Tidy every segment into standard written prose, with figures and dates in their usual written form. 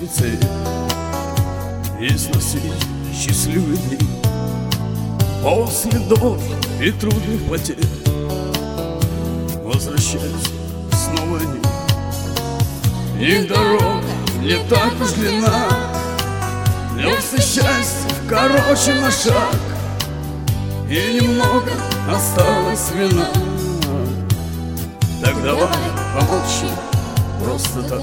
цель и сносить счастливые дни после долгих и трудных потерь. Возвращаются снова они. Их дорога не так уж длинна, лёгкое счастье короче на шаг, и немного осталось вина. Так давай помолчи просто так.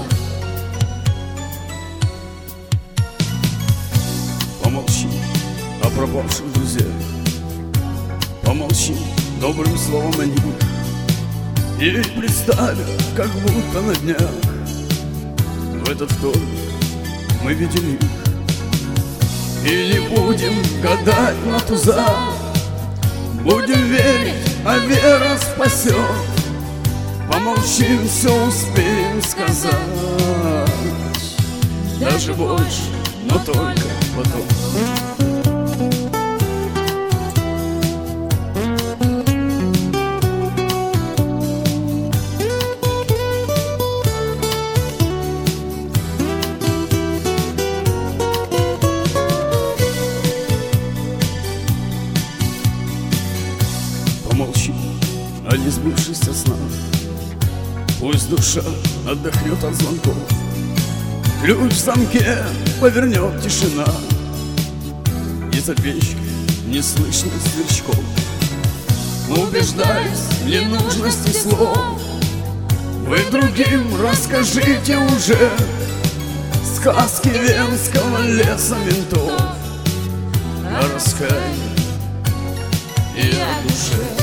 Помолчи о пропавших друзьях, помолчи добрым словом о них, и представь, как будто на днях в этот вторник мы видели их. И не будем гадать на тузах, будем верить, а вера спасет. Помолчим, все успеем сказать, даже больше, но только потом. Помолчи о не сбывшихся снах, пусть душа отдохнет от звонков, ключ в замке повернет тишина, и за печки не слышно сверчков. Убеждаюсь в ненужности слов, вы другим расскажите уже сказки венского леса ментов о раскаянии и о душе.